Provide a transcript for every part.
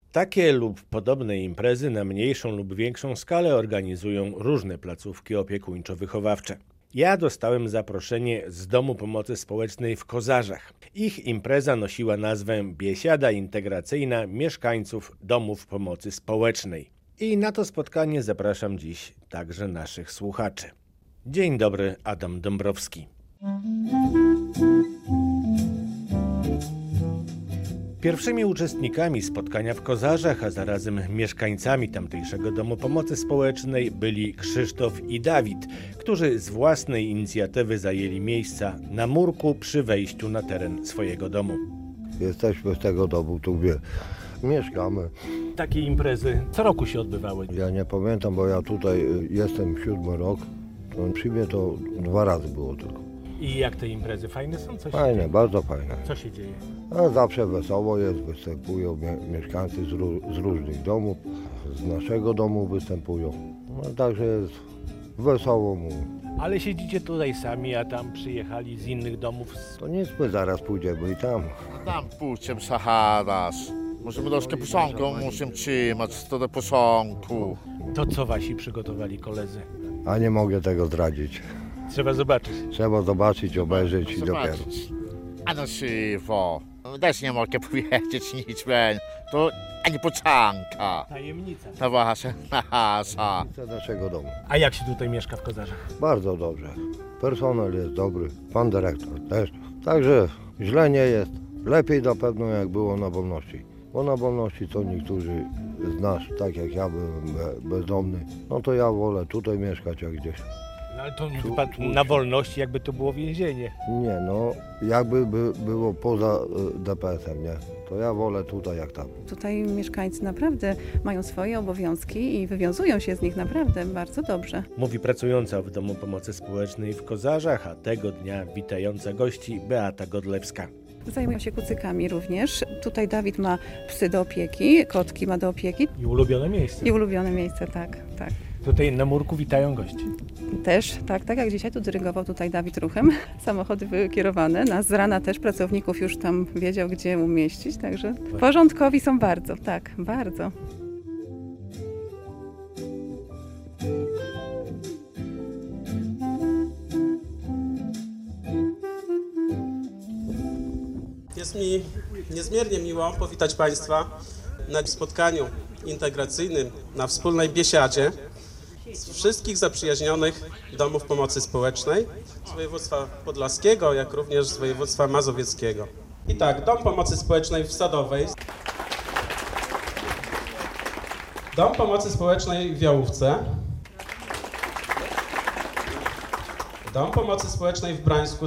Takie lub podobne imprezy na mniejszą lub większą skalę organizują różne placówki opiekuńczo-wychowawcze. Ja dostałem zaproszenie z Domu Pomocy Społecznej w Kozarzach. Ich impreza nosiła nazwę Biesiada Integracyjna Mieszkańców Domów Pomocy Społecznej. I na to spotkanie zapraszam dziś także naszych słuchaczy. Dzień dobry, Adam Dąbrowski. Pierwszymi uczestnikami spotkania w Kozarzach, a zarazem mieszkańcami tamtejszego Domu Pomocy Społecznej byli Krzysztof i Dawid, którzy z własnej inicjatywy zajęli miejsca na murku przy wejściu na teren swojego domu. Jesteśmy z tego domu, tu gdzie mieszkamy. Takie imprezy co roku się odbywały. Ja nie pamiętam, bo ja tutaj jestem 7 rok. Przy mnie to 2 razy było tylko. I jak te imprezy? Fajne są? Coś Fajne, bardzo fajne. Co się dzieje? A zawsze wesoło jest, występują mieszkańcy z różnych domów, z naszego domu występują. No, także jest wesoło mu. Ale siedzicie tutaj sami, a tam przyjechali z innych domów. To nic, my zaraz pójdziemy i tam. Tam pójdziemy zaraz. Możemy troszkę posągu, musimy trzymać to do posągu. To co wasi przygotowali koledzy? A nie mogę tego zdradzić. Trzeba zobaczyć. Trzeba zobaczyć, obejrzeć i dopiero. A no siwo. Też nie mogę powiedzieć nic, to ani pocanka. Tajemnica. To wasza nasa. To naszego domu. A jak się tutaj mieszka w Kozarzach? Bardzo dobrze. Personel jest dobry, pan dyrektor też. Także źle nie jest. Lepiej na pewno jak było na wolności. Bo na wolności to niektórzy z nas, tak jak ja byłem bezdomny, no to ja wolę tutaj mieszkać jak gdzieś. No ale to na wolności jakby to było więzienie. Nie, no jakby było poza DPS-em, nie? To ja wolę tutaj jak tam. Tutaj mieszkańcy naprawdę mają swoje obowiązki i wywiązują się z nich naprawdę bardzo dobrze. Mówi pracująca w Domu Pomocy Społecznej w Kozarzach, a tego dnia witająca gości Beata Godlewska. Zajmują się kucykami również. Tutaj Dawid ma psy do opieki, kotki ma do opieki I ulubione miejsce. i ulubione miejsce, tak. Tutaj na murku witają gości. Też, tak jak dzisiaj tu dyrygował tutaj Dawid ruchem. Samochody były kierowane. Nas z rana też pracowników już tam wiedział, gdzie umieścić, także porządkowi są bardzo, tak, bardzo. Jest mi niezmiernie miło powitać Państwa na spotkaniu integracyjnym, na wspólnej biesiadzie z wszystkich zaprzyjaźnionych domów pomocy społecznej z województwa podlaskiego, jak również z województwa mazowieckiego. I tak, Dom Pomocy Społecznej w Sadowej, Dom Pomocy Społecznej w Jałówce, Dom Pomocy Społecznej w Brańsku,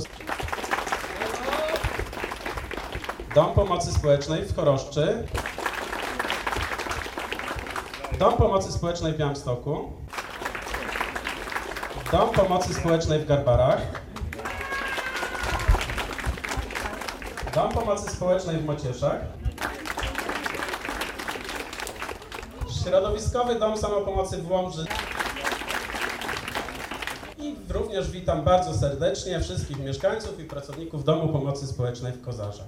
Dom Pomocy Społecznej w Choroszczy, Dom Pomocy Społecznej w Białymstoku, Dom Pomocy Społecznej w Garbarach, Dom Pomocy Społecznej w Mocieszach, Środowiskowy Dom Samopomocy w Łomży i również witam bardzo serdecznie wszystkich mieszkańców i pracowników Domu Pomocy Społecznej w Kozarzach.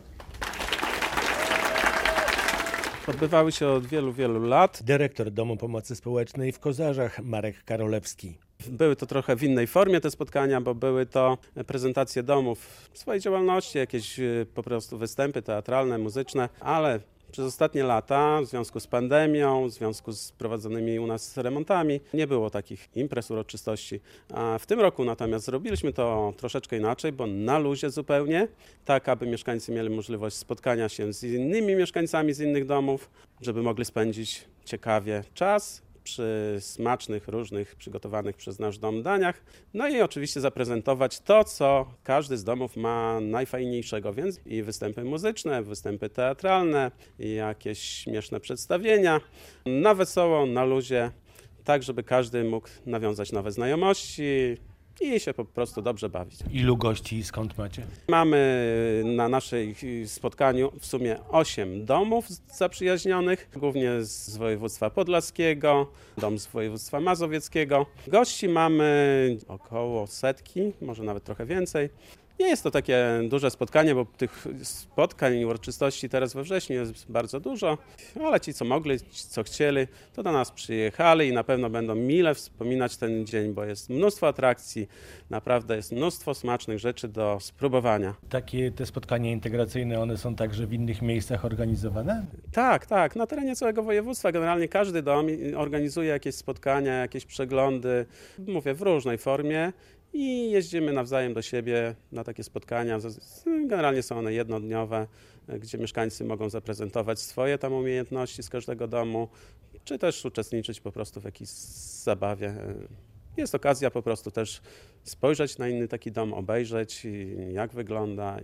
Odbywały się od wielu lat. Dyrektor Domu Pomocy Społecznej w Kozarzach Marek Karolewski. Były to trochę w innej formie te spotkania, bo były to prezentacje domów swojej działalności, jakieś po prostu występy teatralne, muzyczne, ale przez ostatnie lata, w związku z pandemią, w związku z prowadzonymi u nas remontami, nie było takich imprez, uroczystości. A w tym roku natomiast zrobiliśmy to troszeczkę inaczej, bo na luzie zupełnie, tak aby mieszkańcy mieli możliwość spotkania się z innymi mieszkańcami z innych domów, żeby mogli spędzić ciekawie czas przy smacznych, różnych przygotowanych przez nasz dom daniach. No i oczywiście zaprezentować to, co każdy z domów ma najfajniejszego, więc i występy muzyczne, występy teatralne, i jakieś śmieszne przedstawienia, na wesoło, na luzie, tak żeby każdy mógł nawiązać nowe znajomości i się po prostu dobrze bawić. Ilu gości i skąd macie? Mamy na naszym spotkaniu w sumie 8 domów zaprzyjaźnionych, głównie z województwa podlaskiego, dom z województwa mazowieckiego. Gości mamy około 100, może nawet trochę więcej. Nie jest to takie duże spotkanie, bo tych spotkań i uroczystości teraz we wrześniu jest bardzo dużo, ale ci, co mogli, ci, co chcieli, to do nas przyjechali i na pewno będą mile wspominać ten dzień, bo jest mnóstwo atrakcji, naprawdę jest mnóstwo smacznych rzeczy do spróbowania. Takie te spotkania integracyjne, one są także w innych miejscach organizowane? Tak, na terenie całego województwa generalnie każdy dom organizuje jakieś spotkania, jakieś przeglądy, mówię, w różnej formie. I jeździmy nawzajem do siebie na takie spotkania. Generalnie są one jednodniowe, gdzie mieszkańcy mogą zaprezentować swoje tam umiejętności z każdego domu, czy też uczestniczyć po prostu w jakiejś zabawie. Jest okazja po prostu też spojrzeć na inny taki dom, obejrzeć, jak wygląda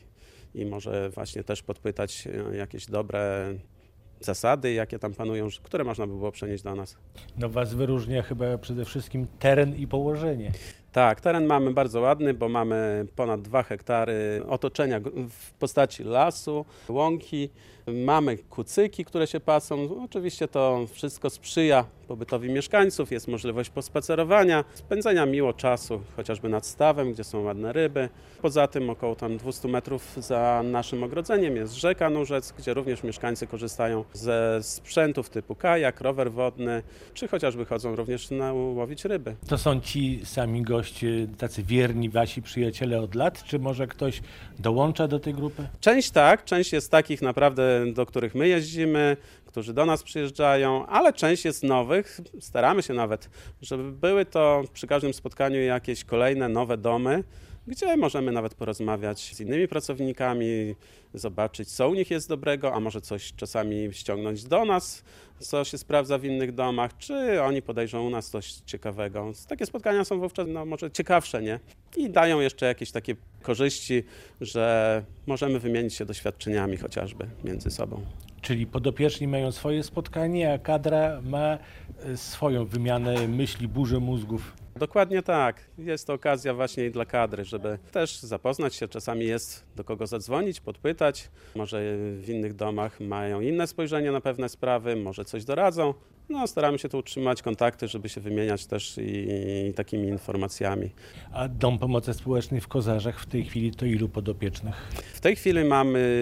i może właśnie też podpytać jakieś dobre zasady, jakie tam panują, które można by było przenieść do nas. No was wyróżnia chyba przede wszystkim teren i położenie. Tak, teren mamy bardzo ładny, bo mamy ponad 2 hektary otoczenia w postaci lasu, łąki. Mamy kucyki, które się pasą. Oczywiście to wszystko sprzyja pobytowi mieszkańców. Jest możliwość pospacerowania, spędzenia miło czasu, chociażby nad stawem, gdzie są ładne ryby. Poza tym około tam 200 metrów za naszym ogrodzeniem jest rzeka Nurzec, gdzie również mieszkańcy korzystają ze sprzętów typu kajak, rower wodny, czy chociażby chodzą również łowić ryby. To są ci sami goście, tacy wierni wasi przyjaciele od lat, czy może ktoś dołącza do tej grupy? Część tak, część jest takich naprawdę, do których my jeździmy, którzy do nas przyjeżdżają, ale część jest nowych. Staramy się nawet, żeby były to przy każdym spotkaniu jakieś kolejne nowe domy, gdzie możemy nawet porozmawiać z innymi pracownikami, zobaczyć, co u nich jest dobrego, a może coś czasami ściągnąć do nas, co się sprawdza w innych domach, czy oni podejrzą u nas coś ciekawego. Takie spotkania są wówczas może ciekawsze, nie? I dają jeszcze jakieś takie korzyści, że możemy wymienić się doświadczeniami chociażby między sobą. Czyli podopieczni mają swoje spotkanie, a kadra ma swoją wymianę myśli, burzę mózgów. Dokładnie tak. Jest to okazja właśnie i dla kadry, żeby też zapoznać się. Czasami jest do kogo zadzwonić, podpytać. Może w innych domach mają inne spojrzenie na pewne sprawy, może coś doradzą. No, staramy się tu utrzymać kontakty, żeby się wymieniać też i takimi informacjami. A Dom Pomocy Społecznej w Kozarzach w tej chwili to ilu podopiecznych? W tej chwili mamy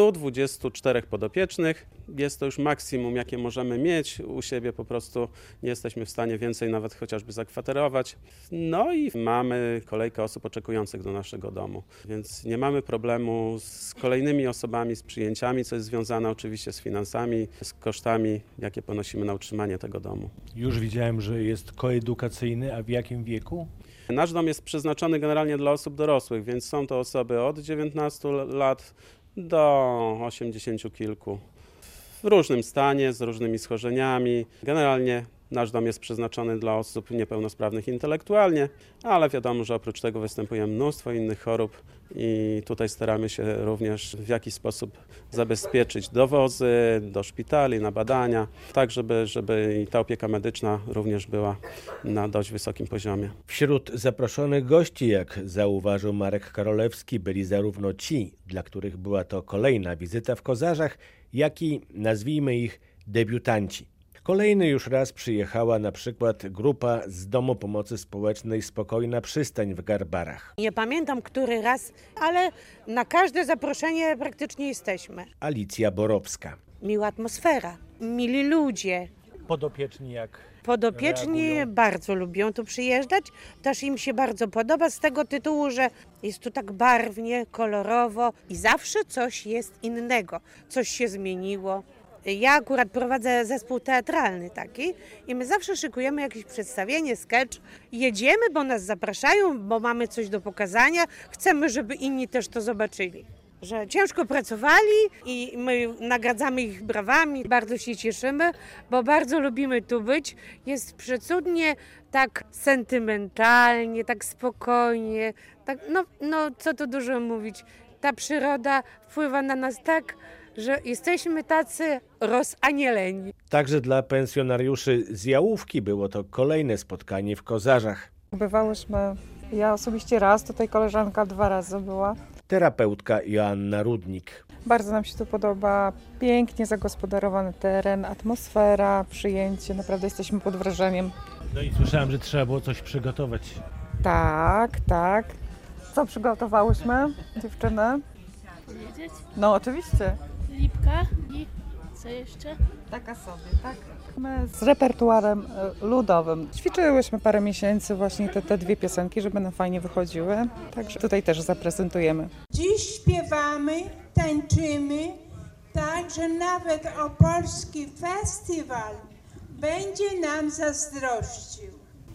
124 podopiecznych. Jest to już maksimum, jakie możemy mieć u siebie. Po prostu nie jesteśmy w stanie więcej nawet chociażby zakwaterować. No i mamy kolejkę osób oczekujących do naszego domu. Więc nie mamy problemu z kolejnymi osobami, z przyjęciami, co jest związane oczywiście z finansami, z kosztami, jakie ponosimy na utrzymanie tego domu. Już widziałem, że jest koedukacyjny, a w jakim wieku? Nasz dom jest przeznaczony generalnie dla osób dorosłych, więc są to osoby od 19 lat do 80 kilku. W różnym stanie, z różnymi schorzeniami. Generalnie nasz dom jest przeznaczony dla osób niepełnosprawnych intelektualnie, ale wiadomo, że oprócz tego występuje mnóstwo innych chorób i tutaj staramy się również w jakiś sposób zabezpieczyć dowozy do szpitali, na badania, tak żeby i ta opieka medyczna również była na dość wysokim poziomie. Wśród zaproszonych gości, jak zauważył Marek Karolewski, byli zarówno ci, dla których była to kolejna wizyta w Kozarzach, jak i, nazwijmy ich, debiutanci. Kolejny już raz przyjechała na przykład grupa z Domu Pomocy Społecznej Spokojna Przystań w Garbarach. Nie pamiętam, który raz, ale na każde zaproszenie praktycznie jesteśmy. Alicja Borowska. Miła atmosfera, mili ludzie. Podopieczni jak Podopieczni reagują? bardzo lubią tu przyjeżdżać. Też im się bardzo podoba z tego tytułu, że jest tu tak barwnie, kolorowo i zawsze coś jest innego. Coś się zmieniło. Ja akurat prowadzę zespół teatralny taki i my zawsze szykujemy jakieś przedstawienie, sketch. Jedziemy, bo nas zapraszają, bo mamy coś do pokazania. Chcemy, żeby inni też to zobaczyli. Że ciężko pracowali i my nagradzamy ich brawami. Bardzo się cieszymy, bo bardzo lubimy tu być. Jest przecudnie, tak sentymentalnie, tak spokojnie. Tak, no co tu dużo mówić. Ta przyroda wpływa na nas tak, że jesteśmy tacy rozanieleni. Także dla pensjonariuszy z Jałówki było to kolejne spotkanie w Kozarzach. Bywałyśmy, ja osobiście raz, tutaj koleżanka 2 razy była. Terapeutka Joanna Rudnik. Bardzo nam się tu podoba, pięknie zagospodarowany teren, atmosfera, przyjęcie, naprawdę jesteśmy pod wrażeniem. No i słyszałem, że trzeba było coś przygotować. Tak. Co przygotowałyśmy, dziewczyny? Powiedzieć? No oczywiście. Lipka i co jeszcze? Taka sobie, tak? My z repertuarem ludowym ćwiczyłyśmy parę miesięcy właśnie te dwie piosenki, żeby nam fajnie wychodziły. Także tutaj też zaprezentujemy. Dziś śpiewamy, tańczymy, tak, że nawet opolski festiwal będzie nam zazdrościł.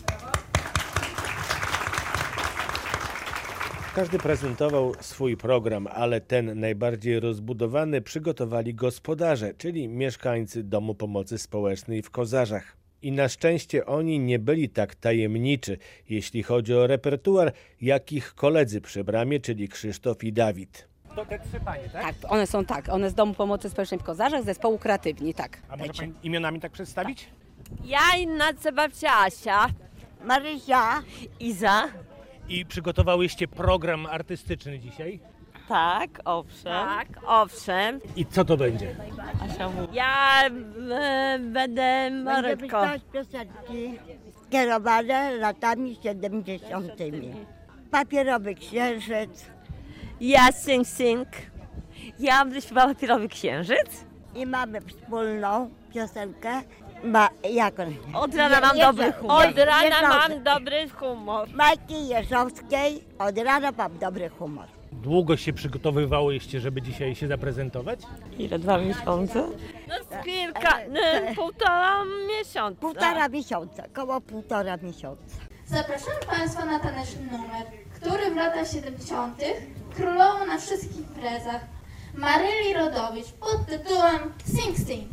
Każdy prezentował swój program, ale ten najbardziej rozbudowany przygotowali gospodarze, czyli mieszkańcy Domu Pomocy Społecznej w Kozarzach. I na szczęście oni nie byli tak tajemniczy, jeśli chodzi o repertuar, jak ich koledzy przy bramie, czyli Krzysztof i Dawid. To te trzy panie, tak? Tak, one z Domu Pomocy Społecznej w Kozarzach, zespołu Kreatywni, tak. A może pani imionami tak przedstawić? Ja i babcia Asia, Marysia, Iza. I przygotowałyście program artystyczny dzisiaj? Tak, owszem. I co to będzie? Ja będę Marko. Będę piosenki skierowane latami 70. Papierowy księżyc. Ja sing. Ja będę śpiewała Papierowy księżyc. I mamy wspólną piosenkę. Od rana mam dobry humor. Od rana mam dobry humor. Majki Jeżowskiej, od rana mam dobry humor. Długo się przygotowywałyście, żeby dzisiaj się zaprezentować? Ile? 2 miesiące? No półtora miesiąca. Około półtora miesiąca. Zapraszamy Państwa na taneczny numer, który w latach 70. królował na wszystkich imprezach. Maryli Rodowicz pod tytułem Sing Sing.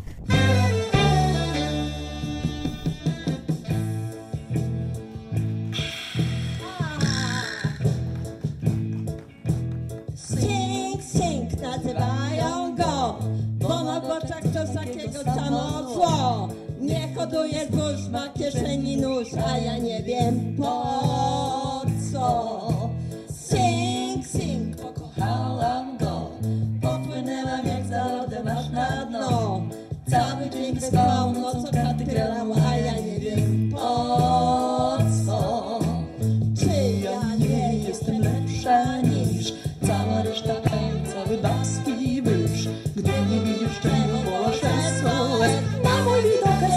Sing, nazywają go, bo na oczach coś takiego samo zło. Nie hoduje zbóż, ma kieszeni nóż, a ja nie wiem po co. Sing, pokochałam go, popłynęłam jak za lodem aż na dno. Cały dzień spał, nocą karty grałam, a ja nie wiem po co. Czy ja nie jestem lepsza niż cała reszta cały babski wyż. Gdy nie widzisz czemu wołasz SOS, na mój widok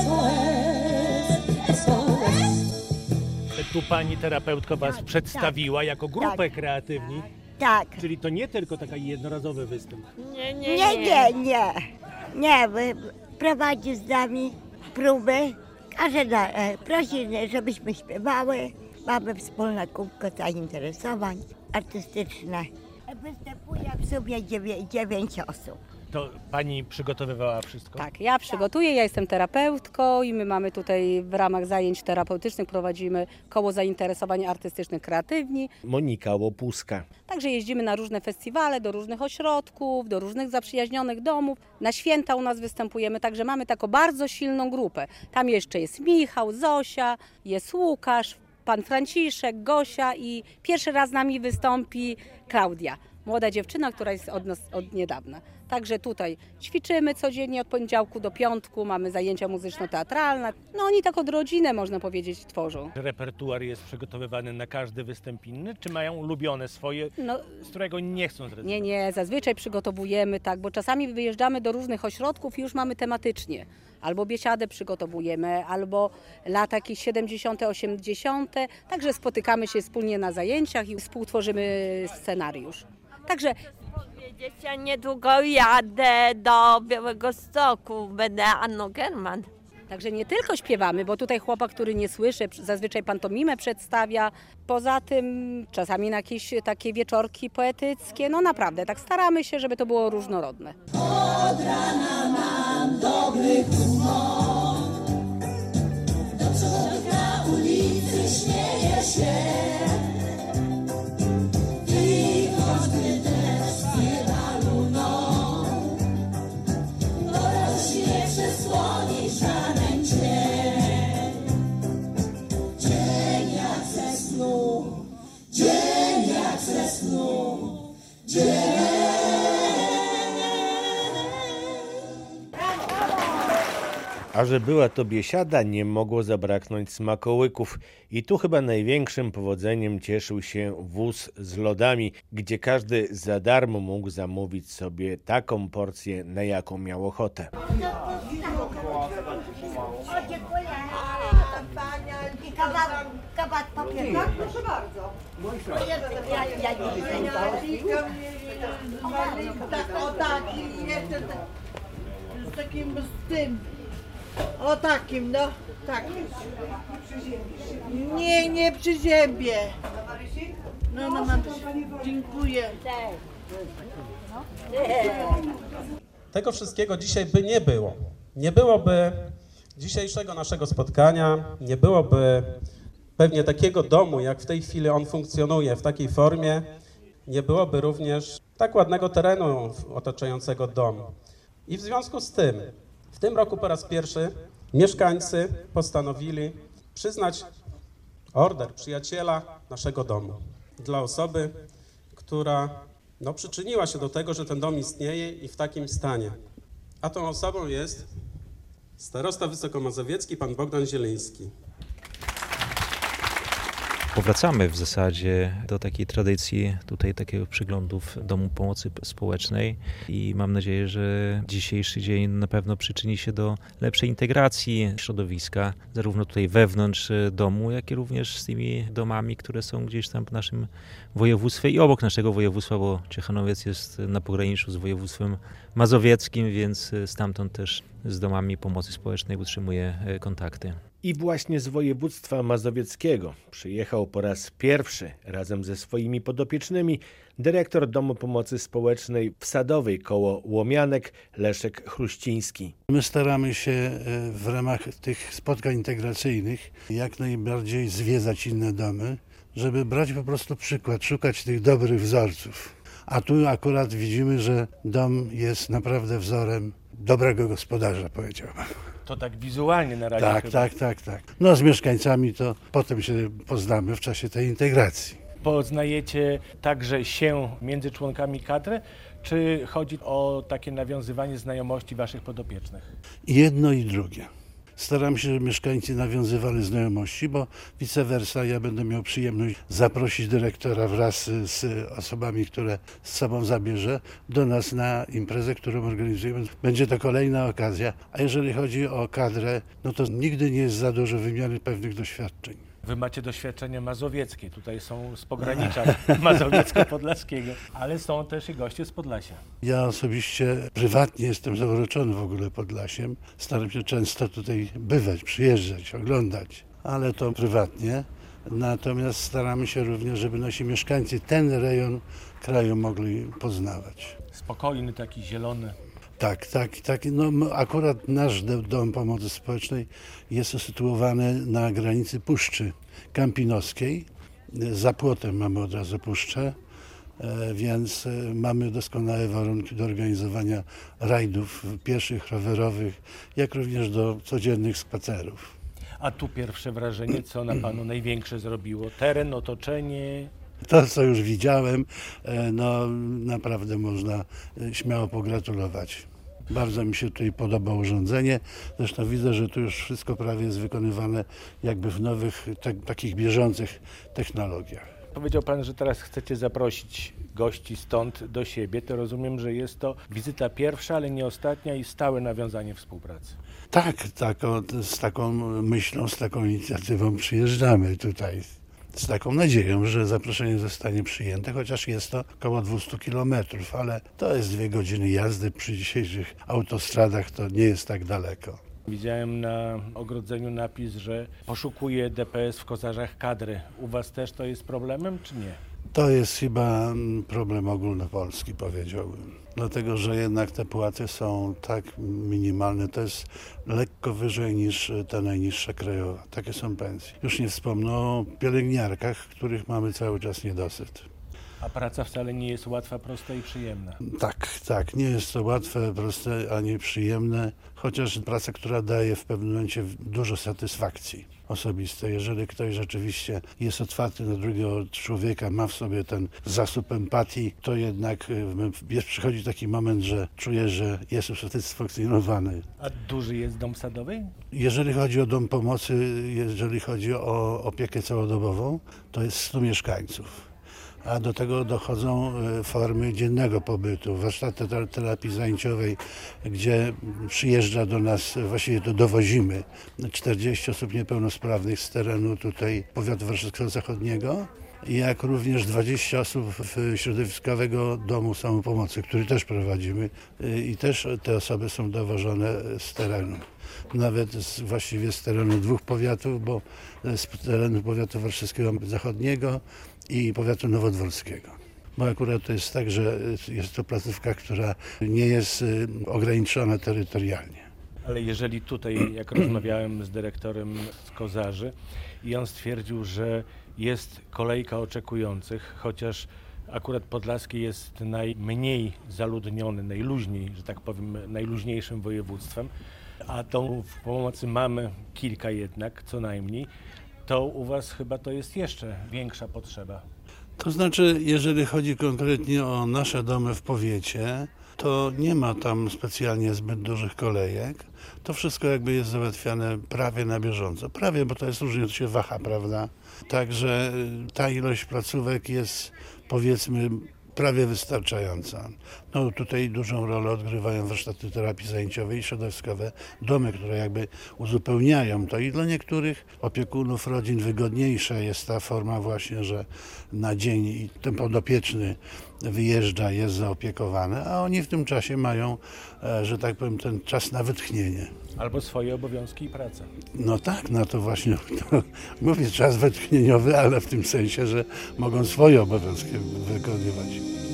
SOS. Tu pani terapeutka was przedstawiła jako grupę Kreatywni. Tak. Czyli to nie tylko taki jednorazowy występ. Nie, prowadzi z nami próby, prosi, żebyśmy śpiewały. Mamy wspólne kółko zainteresowań artystyczne. Występuje w sumie 9 osób. To pani przygotowywała wszystko? Tak, ja przygotuję, ja jestem terapeutką i my mamy tutaj w ramach zajęć terapeutycznych prowadzimy koło zainteresowań artystycznych Kreatywni. Monika Łopuska. Także jeździmy na różne festiwale, do różnych ośrodków, do różnych zaprzyjaźnionych domów. Na święta u nas występujemy, także mamy taką bardzo silną grupę. Tam jeszcze jest Michał, Zosia, jest Łukasz, pan Franciszek, Gosia i pierwszy raz z nami wystąpi Klaudia. Młoda dziewczyna, która jest od nas od niedawna. Także tutaj ćwiczymy codziennie od poniedziałku do piątku, mamy zajęcia muzyczno-teatralne. No oni tak od rodziny, można powiedzieć, tworzą. Repertuar jest przygotowywany na każdy występ inny, czy mają ulubione swoje, z którego nie chcą zrezygnować? Nie, zazwyczaj przygotowujemy tak, bo czasami wyjeżdżamy do różnych ośrodków i już mamy tematycznie. Albo biesiadę przygotowujemy, albo lata jakieś 70., 80. Także spotykamy się wspólnie na zajęciach i współtworzymy scenariusz. Także ja niedługo jadę do Białegostoku, będę Anną German. Także nie tylko śpiewamy, bo tutaj chłopak, który nie słyszy, zazwyczaj pantomimę przedstawia. Poza tym czasami na jakieś takie wieczorki poetyckie. No naprawdę, tak staramy się, żeby to było różnorodne. Od rana mam dobry humor, do przodu na ulicy śmieje się. I choćby deszcz nie waluną, bo rośnie przesłoni żaden cień. Dzień jak ze snu, dzień jak ze snu, dzień. A że była to biesiada, nie mogło zabraknąć smakołyków. I tu chyba największym powodzeniem cieszył się wóz z lodami, gdzie każdy za darmo mógł zamówić sobie taką porcję, na jaką miał ochotę. Kawałek papieru. Tak, proszę bardzo. O tak, i jeszcze z takim, z tym. O takim, no, takim. Nie przyziębię. No, mam. Dziękuję. Tego wszystkiego dzisiaj by nie było. Nie byłoby dzisiejszego naszego spotkania, nie byłoby pewnie takiego domu, jak w tej chwili on funkcjonuje w takiej formie, nie byłoby również tak ładnego terenu otaczającego dom. I w związku z tym, w tym roku po raz pierwszy mieszkańcy postanowili przyznać order przyjaciela naszego domu dla osoby, która przyczyniła się do tego, że ten dom istnieje i w takim stanie. A tą osobą jest starosta wysokomazowiecki, pan Bogdan Zieliński. Powracamy w zasadzie do takiej tradycji tutaj takiego przeglądów Domu Pomocy Społecznej i mam nadzieję, że dzisiejszy dzień na pewno przyczyni się do lepszej integracji środowiska, zarówno tutaj wewnątrz domu, jak i również z tymi domami, które są gdzieś tam w naszym województwie i obok naszego województwa, bo Ciechanowiec jest na pograniczu z województwem mazowieckim, więc stamtąd też z domami pomocy społecznej utrzymuję kontakty. I właśnie z województwa mazowieckiego przyjechał po raz pierwszy razem ze swoimi podopiecznymi dyrektor Domu Pomocy Społecznej w Sadowej koło Łomianek Leszek Chruściński. My staramy się w ramach tych spotkań integracyjnych jak najbardziej zwiedzać inne domy, żeby brać po prostu przykład, szukać tych dobrych wzorców. A tu akurat widzimy, że dom jest naprawdę wzorem dobrego gospodarza, powiedziałbym. To tak wizualnie na razie chyba. Tak. No z mieszkańcami to potem się poznamy w czasie tej integracji. Poznajecie także się między członkami kadry, czy chodzi o takie nawiązywanie znajomości waszych podopiecznych? Jedno i drugie. Staram się, żeby mieszkańcy nawiązywali znajomości, bo vice versa ja będę miał przyjemność zaprosić dyrektora wraz z osobami, które z sobą zabierze do nas na imprezę, którą organizujemy. Będzie to kolejna okazja, a jeżeli chodzi o kadrę, no to nigdy nie jest za dużo wymiany pewnych doświadczeń. Wy macie doświadczenie mazowieckie, tutaj są z pogranicza mazowiecko-podlaskiego, ale są też i goście z Podlasia. Ja osobiście prywatnie jestem zauroczony w ogóle Podlasiem. Staram się często tutaj bywać, przyjeżdżać, oglądać, ale to prywatnie. Natomiast staramy się również, żeby nasi mieszkańcy ten rejon kraju mogli poznawać. Spokojny, taki zielony. Tak. No, akurat nasz Dom Pomocy Społecznej jest usytuowany na granicy Puszczy Kampinoskiej. Za płotem mamy od razu puszczę, więc mamy doskonałe warunki do organizowania rajdów pieszych, rowerowych, jak również do codziennych spacerów. A tu pierwsze wrażenie, co na panu największe zrobiło? Teren, otoczenie? To, co już widziałem, no naprawdę można śmiało pogratulować. Bardzo mi się tutaj podoba urządzenie. Zresztą widzę, że tu już wszystko prawie jest wykonywane jakby w nowych, takich bieżących technologiach. Powiedział pan, że teraz chcecie zaprosić gości stąd do siebie. To rozumiem, że jest to wizyta pierwsza, ale nie ostatnia i stałe nawiązanie współpracy. Tak, z taką myślą, z taką inicjatywą przyjeżdżamy tutaj. Z taką nadzieją, że zaproszenie zostanie przyjęte, chociaż jest to około 200 kilometrów, ale to jest 2 godziny jazdy przy dzisiejszych autostradach, to nie jest tak daleko. Widziałem na ogrodzeniu napis, że poszukuje DPS w Kozarzach kadry. U was też to jest problemem, czy nie? To jest chyba problem ogólnopolski, powiedziałbym. Dlatego, że jednak te płace są tak minimalne, to jest lekko wyżej niż ta najniższa krajowa. Takie są pensje. Już nie wspomnę o pielęgniarkach, których mamy cały czas niedosyt. A praca wcale nie jest łatwa, prosta i przyjemna. Tak, nie jest to łatwe, proste, ani przyjemne, chociaż praca, która daje w pewnym momencie dużo satysfakcji osobistej. Jeżeli ktoś rzeczywiście jest otwarty na drugiego człowieka, ma w sobie ten zasób empatii, to jednak przychodzi taki moment, że czuje, że jest usatysfakcjonowany. A duży jest dom sadowy? Jeżeli chodzi o dom pomocy, jeżeli chodzi o opiekę całodobową, to jest 100 mieszkańców. A do tego dochodzą formy dziennego pobytu, warsztaty terapii zajęciowej, gdzie przyjeżdża do nas, właściwie to dowozimy 40 osób niepełnosprawnych z terenu tutaj powiatu warszawskiego zachodniego, jak również 20 osób środowiskowego domu samopomocy, który też prowadzimy i też te osoby są dowożone z terenu. Nawet właściwie z terenu 2 powiatów, bo z terenu powiatu warszawskiego zachodniego i powiatu nowodworskiego. Bo akurat to jest tak, że jest to placówka, która nie jest ograniczona terytorialnie. Ale jeżeli tutaj, jak rozmawiałem z dyrektorem z Kozarzy i on stwierdził, że jest kolejka oczekujących, chociaż akurat Podlaskie jest najmniej zaludniony, najluźniej, że tak powiem, najluźniejszym województwem, a tą pomocy mamy kilka jednak, co najmniej, to u was chyba to jest jeszcze większa potrzeba. To znaczy, jeżeli chodzi konkretnie o nasze domy w powiecie, to nie ma tam specjalnie zbyt dużych kolejek. To wszystko jakby jest załatwiane prawie na bieżąco. Prawie, bo to jest różnie, to się waha, prawda? Także ta ilość placówek jest, powiedzmy, prawie wystarczająca. No tutaj dużą rolę odgrywają warsztaty terapii zajęciowej i środowiskowe domy, które jakby uzupełniają to i dla niektórych opiekunów rodzin wygodniejsza jest ta forma właśnie, że na dzień i ten podopieczny wyjeżdża, jest zaopiekowany, a oni w tym czasie mają, że tak powiem, ten czas na wytchnienie. Albo swoje obowiązki i pracę. No tak, no to właśnie mówię czas wytchnieniowy, ale w tym sensie, że mogą swoje obowiązki wykonywać.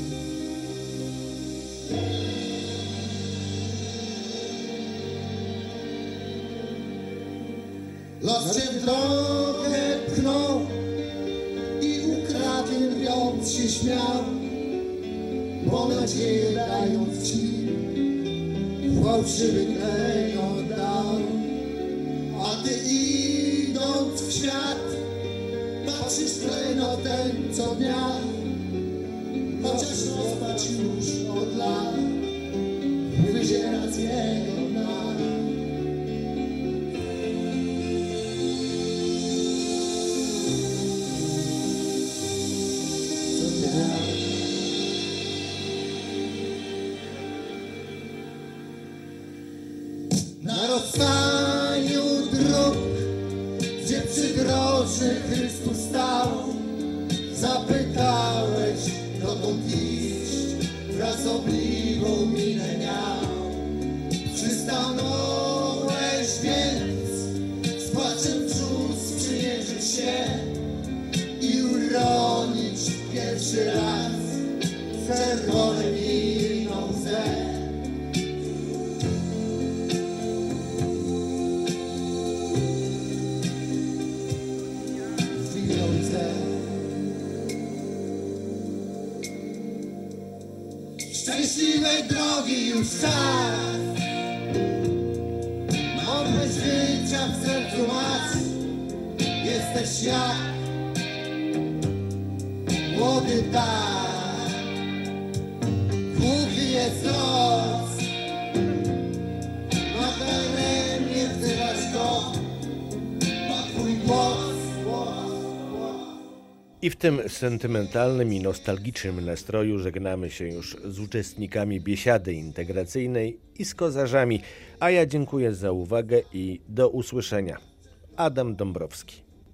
Los cię w drogę pchnął i ukradł wiąc się śmiał, bo nadzieję dając ci fałszywy klejnot dał. A ty idąc w świat, patrzysz klejnotem co dnia, chociaż rozpacz już od lat wyziera z jego dna. Na rozstaniu dróg, gdzie przy droży Chrystus stał, zapytałeś, dokąd iść, frasobliwą minę miał. Przystanąłeś więc, z płaczem wzdłuż sprzymierzyć się i uronić pierwszy raz czerwone miną łzę. Szczęśliwej drogi już czas, mądrość życia w sercu masz, jesteś jak młody ptak, głuchy jest los, nadaremnie wzywasz go, ma twój głos. I w tym sentymentalnym i nostalgicznym nastroju żegnamy się już z uczestnikami biesiady integracyjnej i z kozarzami, a ja dziękuję za uwagę i do usłyszenia. Adam Dąbrowski.